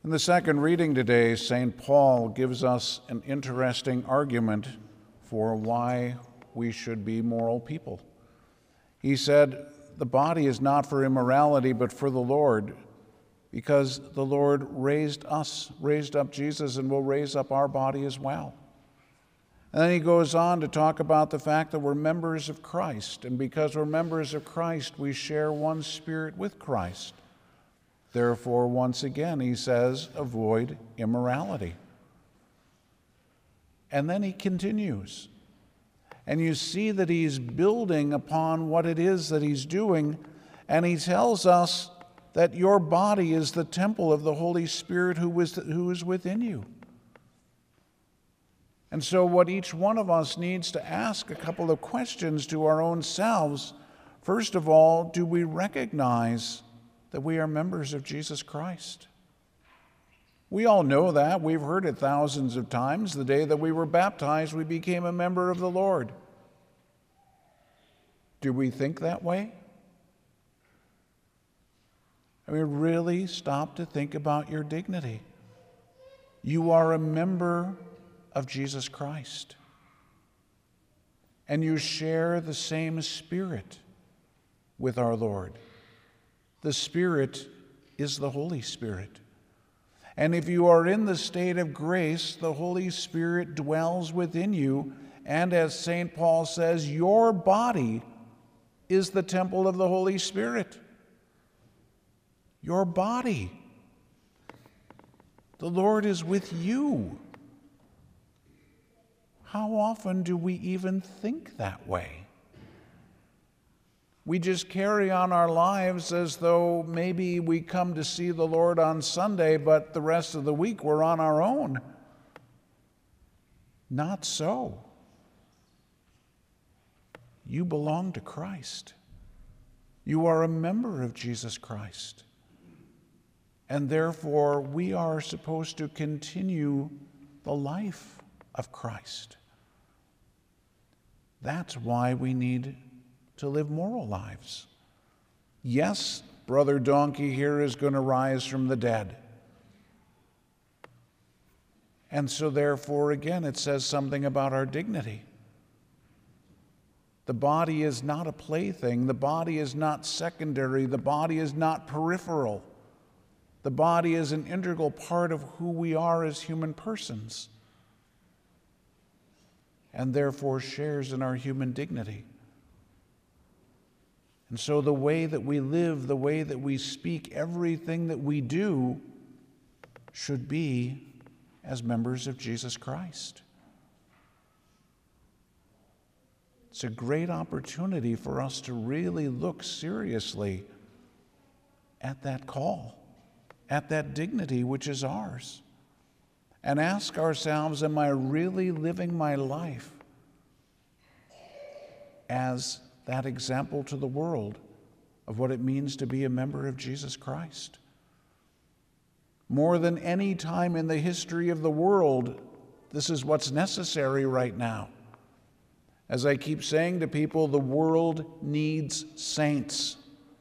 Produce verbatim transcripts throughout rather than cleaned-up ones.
In the second reading today, Saint Paul gives us an interesting argument for why we should be moral people. He said, the body is not for immorality, but for the Lord, because the Lord raised us, raised up Jesus, and will raise up our body as well. And then he goes on to talk about the fact that we're members of Christ, and because we're members of Christ, we share one spirit with Christ. Therefore, once again, he says, avoid immorality. And then he continues. And you see that he's building upon what it is that he's doing, and he tells us that your body is the temple of the Holy Spirit who is, who is within you. And so what each one of us needs to ask a couple of questions to our own selves. First of all, do we recognize that we are members of Jesus Christ? We all know that. We've heard it thousands of times. The day that we were baptized, we became a member of the Lord. Do we think that way? I mean, really stop to think about your dignity. You are a member of Jesus Christ, and you share the same Spirit with our Lord. The Spirit is the Holy Spirit. And if you are in the state of grace, the Holy Spirit dwells within you, and as Saint Paul says, your body is the temple of the Holy Spirit. Your body. The Lord is with you. How often do we even think that way? We just carry on our lives as though maybe we come to see the Lord on Sunday, but the rest of the week we're on our own. Not so. You belong to Christ. You are a member of Jesus Christ. And therefore, we are supposed to continue the life of Christ. That's why we need to live moral lives. Yes, Brother Donkey here is going to rise from the dead. And so therefore, again, it says something about our dignity. The body is not a plaything. The body is not secondary. The body is not peripheral. The body is an integral part of who we are as human persons, and therefore shares in our human dignity. And so the way that we live, the way that we speak, everything that we do should be as members of Jesus Christ. It's a great opportunity for us to really look seriously at that call, at that dignity which is ours, and ask ourselves, am I really living my life as that example to the world of what it means to be a member of Jesus Christ? More than any time in the history of the world, this is what's necessary right now. As I keep saying to people, the world needs saints.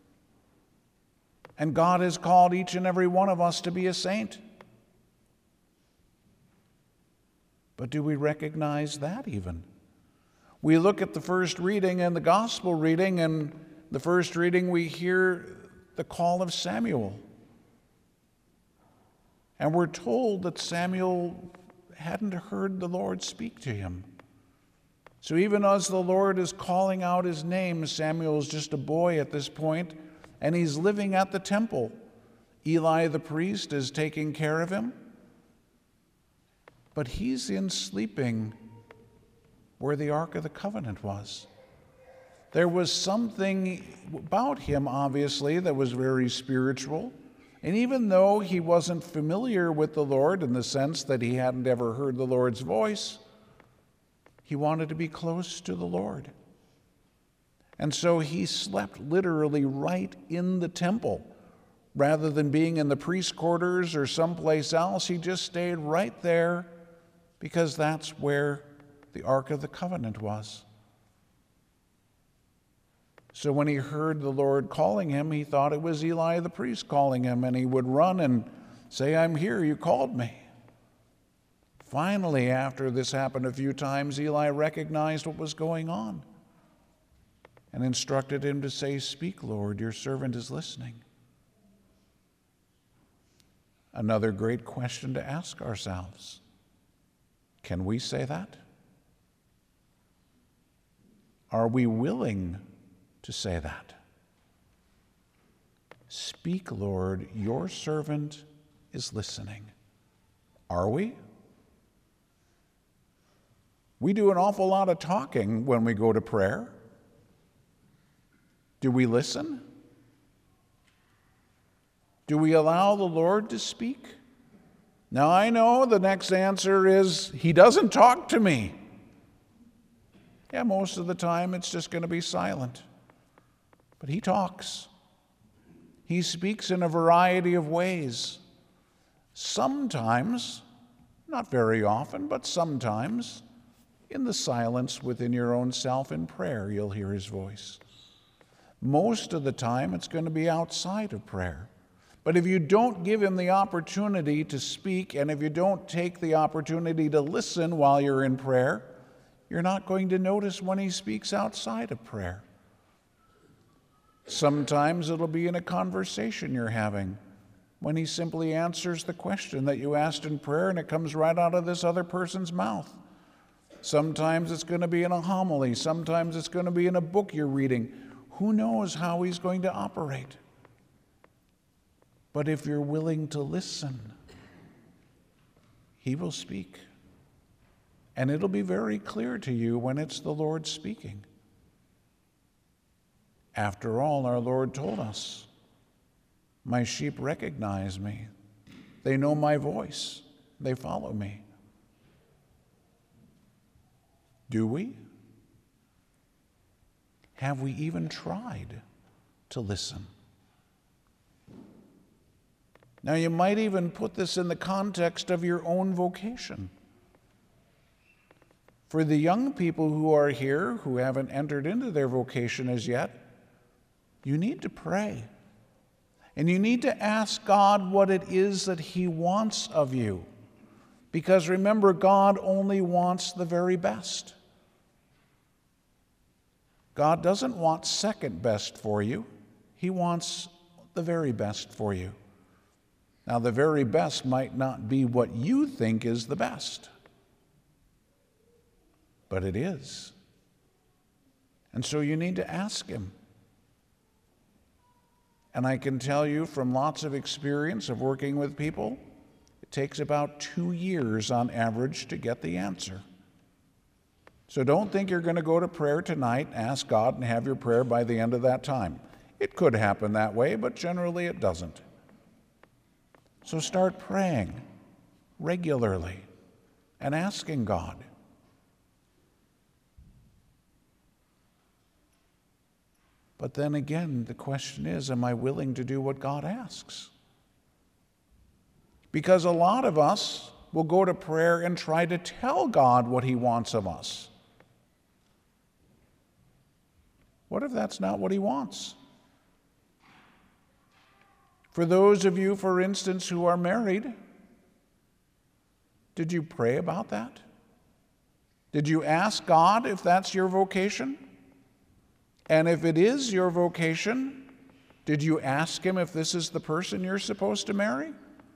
And God has called each and every one of us to be a saint. But do we recognize that even? We look at the first reading and the gospel reading, and the first reading we hear the call of Samuel. And we're told that Samuel hadn't heard the Lord speak to him. So even as the Lord is calling out his name, Samuel is just a boy at this point, and he's living at the temple. Eli the priest is taking care of him, but he's in sleeping where the Ark of the Covenant was. There was something about him, obviously, that was very spiritual. And even though he wasn't familiar with the Lord in the sense that he hadn't ever heard the Lord's voice, he wanted to be close to the Lord. And so he slept literally right in the temple. Rather than being in the priest's quarters or someplace else, he just stayed right there because that's where the Ark of the Covenant was. So when he heard the Lord calling him, he thought it was Eli the priest calling him, and he would run and say, I'm here, you called me. Finally, after this happened a few times, Eli recognized what was going on and instructed him to say, Speak, Lord, your servant is listening. Another great question to ask ourselves. Can we say that? Are we willing to say that? Speak, Lord, your servant is listening. Are we? We do an awful lot of talking when we go to prayer. Do we listen? Do we allow the Lord to speak? Now, I know the next answer is, He doesn't talk to me. Yeah, most of the time it's just going to be silent. But He talks. He speaks in a variety of ways. Sometimes, not very often, but sometimes, in the silence within your own self in prayer, you'll hear His voice. Most of the time, it's going to be outside of prayer. But if you don't give Him the opportunity to speak, and if you don't take the opportunity to listen while you're in prayer, you're not going to notice when He speaks outside of prayer. Sometimes it'll be in a conversation you're having, when He simply answers the question that you asked in prayer, and it comes right out of this other person's mouth. Sometimes it's going to be in a homily. Sometimes it's going to be in a book you're reading. Who knows how He's going to operate? But if you're willing to listen, He will speak. And it'll be very clear to you when it's the Lord speaking. After all, our Lord told us, my sheep recognize me. They know my voice. They follow me. Do we? Have we even tried to listen? Now, you might even put this in the context of your own vocation. For the young people who are here, who haven't entered into their vocation as yet, you need to pray. And you need to ask God what it is that He wants of you. Because remember, God only wants the very best. God doesn't want second best for you. He wants the very best for you. Now, the very best might not be what you think is the best, but it is. And so you need to ask Him. And I can tell you from lots of experience of working with people, it takes about two years on average to get the answer. So don't think you're going to go to prayer tonight, ask God, and have your prayer by the end of that time. It could happen that way, but generally it doesn't. So start praying regularly and asking God. But then again, the question is, am I willing to do what God asks? Because a lot of us will go to prayer and try to tell God what He wants of us. What if that's not what He wants? For those of you, for instance, who are married, did you pray about that? Did you ask God if that's your vocation? And if it is your vocation, did you ask Him if this is the person you're supposed to marry?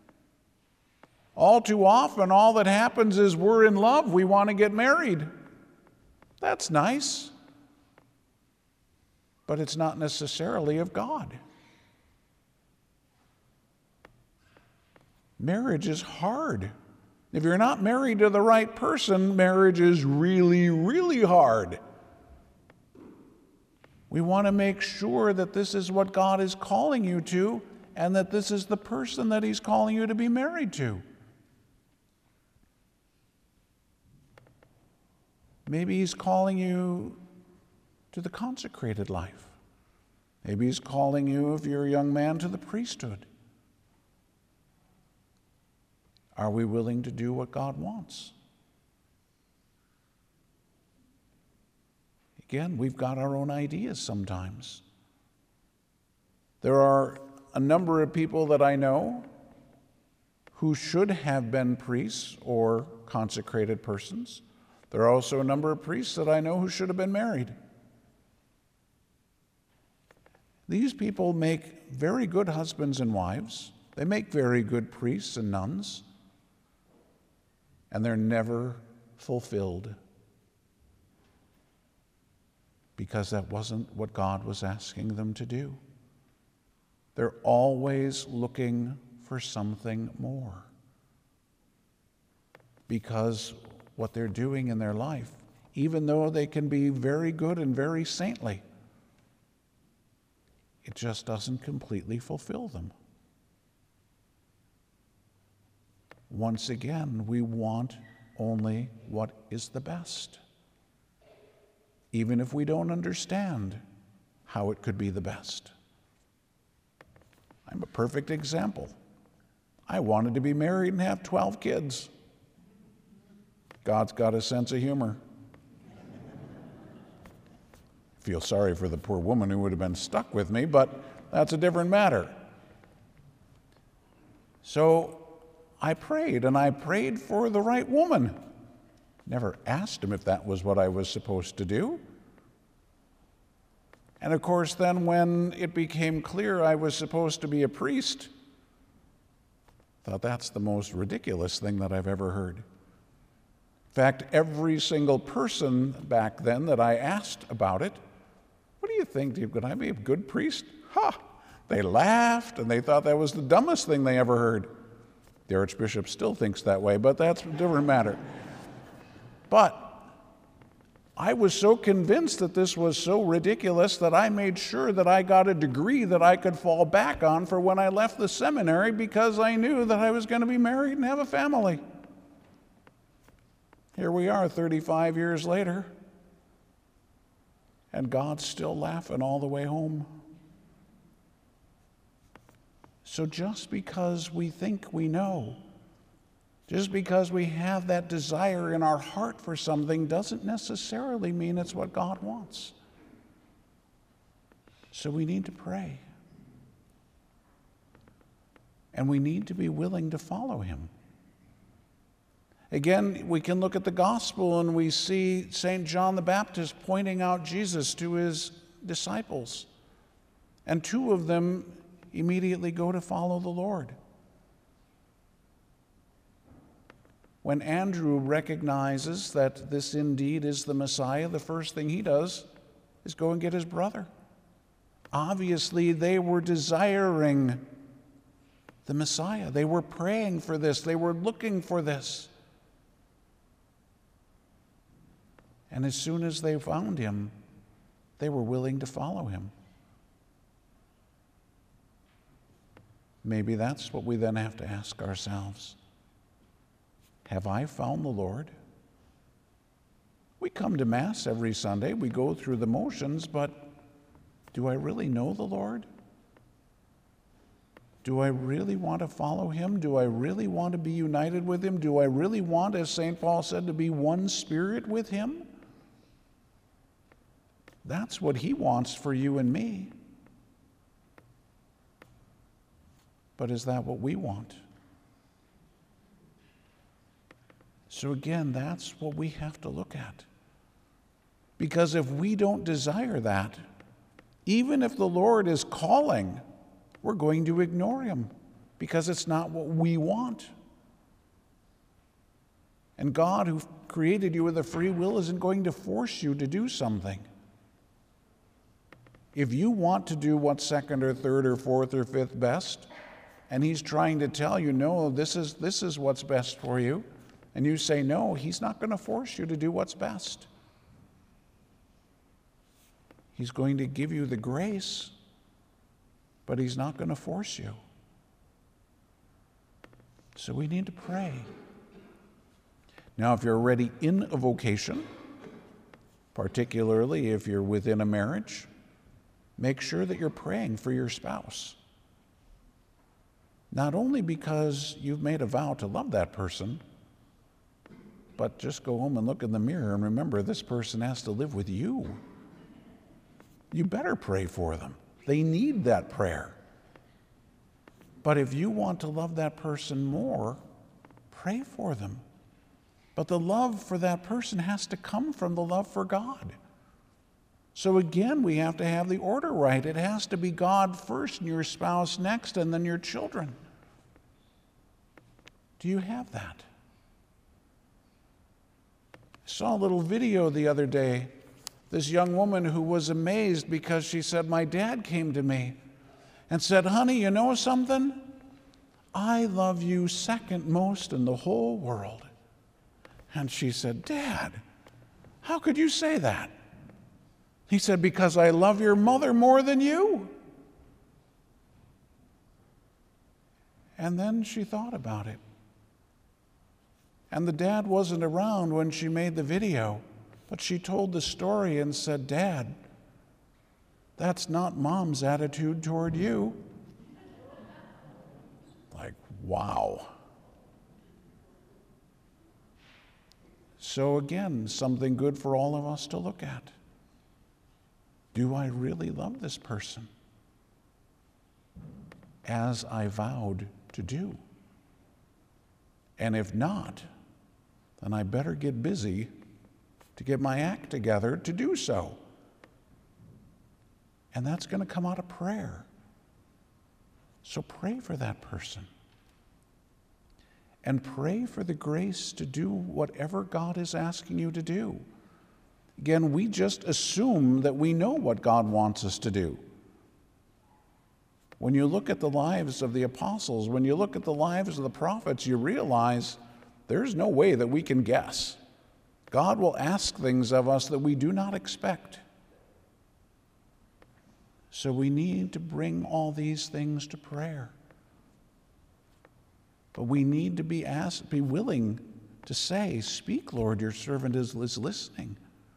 All too often, all that happens is we're in love, we want to get married. That's nice. But it's not necessarily of God. Marriage is hard. If you're not married to the right person, marriage is really, really hard. We want to make sure that this is what God is calling you to, and that this is the person that He's calling you to be married to. Maybe He's calling you to the consecrated life. Maybe He's calling you, if you're a young man, to the priesthood. Are we willing to do what God wants? Again, we've got our own ideas sometimes. There are a number of people that I know who should have been priests or consecrated persons. There are also a number of priests that I know who should have been married. These people make very good husbands and wives. They make very good priests and nuns. And they're never fulfilled because that wasn't what God was asking them to do. They're always looking for something more because what they're doing in their life, even though they can be very good and very saintly, it just doesn't completely fulfill them. Once again, we want only what is the best, even if we don't understand how it could be the best. I'm a perfect example. I wanted to be married and have twelve kids. God's got a sense of humor. Feel sorry for the poor woman who would have been stuck with me, but that's a different matter. So I prayed, and I prayed for the right woman. Never asked him if that was what I was supposed to do. And of course, then when it became clear I was supposed to be a priest, I thought that's the most ridiculous thing that I've ever heard. In fact, every single person back then that I asked about it, what do you think? Could I be a good priest? Ha! They laughed, and they thought that was the dumbest thing they ever heard. The Archbishop still thinks that way, but that's a different matter. But I was so convinced that this was so ridiculous that I made sure that I got a degree that I could fall back on for when I left the seminary, because I knew that I was going to be married and have a family. Here we are thirty-five years later, and God's still laughing all the way home. So just because we think we know, just because we have that desire in our heart for something, doesn't necessarily mean it's what God wants. So we need to pray. And we need to be willing to follow him. Again, we can look at the gospel and we see Saint John the Baptist pointing out Jesus to his disciples. And two of them immediately go to follow the Lord. When Andrew recognizes that this indeed is the Messiah, the first thing he does is go and get his brother. Obviously, they were desiring the Messiah. They were praying for this. They were looking for this. And as soon as they found him, they were willing to follow him. Maybe that's what we then have to ask ourselves. Have I found the Lord? We come to Mass every Sunday. We go through the motions, but do I really know the Lord? Do I really want to follow him? Do I really want to be united with him? Do I really want, as Saint Paul said, to be one spirit with him? That's what he wants for you and me. But is that what we want? So again, that's what we have to look at. Because if we don't desire that, even if the Lord is calling, we're going to ignore him because it's not what we want. And God, who created you with a free will, isn't going to force you to do something. If you want to do what's second or third or fourth or fifth best, and he's trying to tell you, no, this is, this is what's best for you, and you say no, he's not going to force you to do what's best. He's going to give you the grace, but he's not going to force you. So we need to pray. Now, if you're already in a vocation, particularly if you're within a marriage, make sure that you're praying for your spouse. Not only because you've made a vow to love that person, but just go home and look in the mirror and remember this person has to live with you. You better pray for them. They need that prayer. But if you want to love that person more, pray for them. But the love for that person has to come from the love for God. So again, we have to have the order right. It has to be God first and your spouse next and then your children. Do you have that? I saw a little video the other day. This young woman who was amazed because she said, my dad came to me and said, honey, you know something? I love you second most in the whole world. And she said, Dad, how could you say that? He said, because I love your mother more than you. And then she thought about it. And the dad wasn't around when she made the video, but she told the story and said, Dad, that's not Mom's attitude toward you. Like, wow. So again, something good for all of us to look at. Do I really love this person as I vowed to do? And if not, then I better get busy to get my act together to do so. And that's going to come out of prayer. So pray for that person. And pray for the grace to do whatever God is asking you to do. Again, we just assume that we know what God wants us to do. When you look at the lives of the apostles, when you look at the lives of the prophets, you realize there's no way that we can guess. God will ask things of us that we do not expect. So we need to bring all these things to prayer. But we need to be asked, be willing to say, speak, Lord, your servant is, is listening.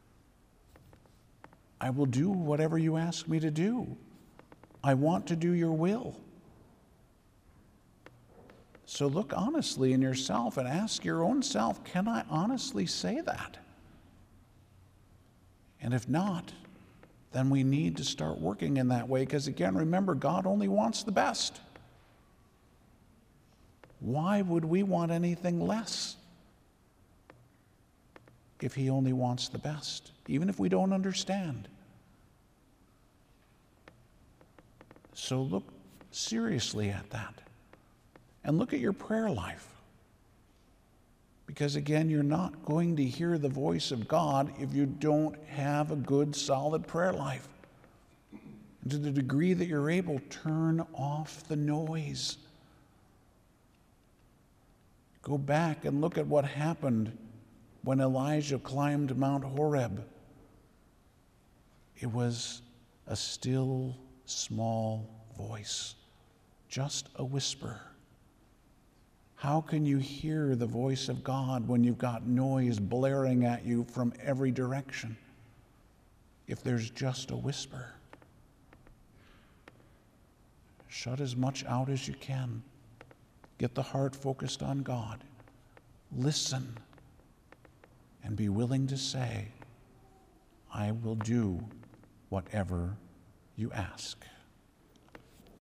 I will do whatever you ask me to do. I want to do your will. So look honestly in yourself and ask your own self, can I honestly say that? And if not, then we need to start working in that way, because again, remember, God only wants the best. Why would we want anything less if he only wants the best, even if we don't understand? So look seriously at that. And look at your prayer life. Because again, you're not going to hear the voice of God if you don't have a good, solid prayer life. And to the degree that you're able, turn off the noise. Go back and look at what happened when Elijah climbed Mount Horeb. It was a still, small voice, just a whisper. How can you hear the voice of God when you've got noise blaring at you from every direction if there's just a whisper? Shut as much out as you can. Get the heart focused on God. Listen and be willing to say, I will do whatever you ask.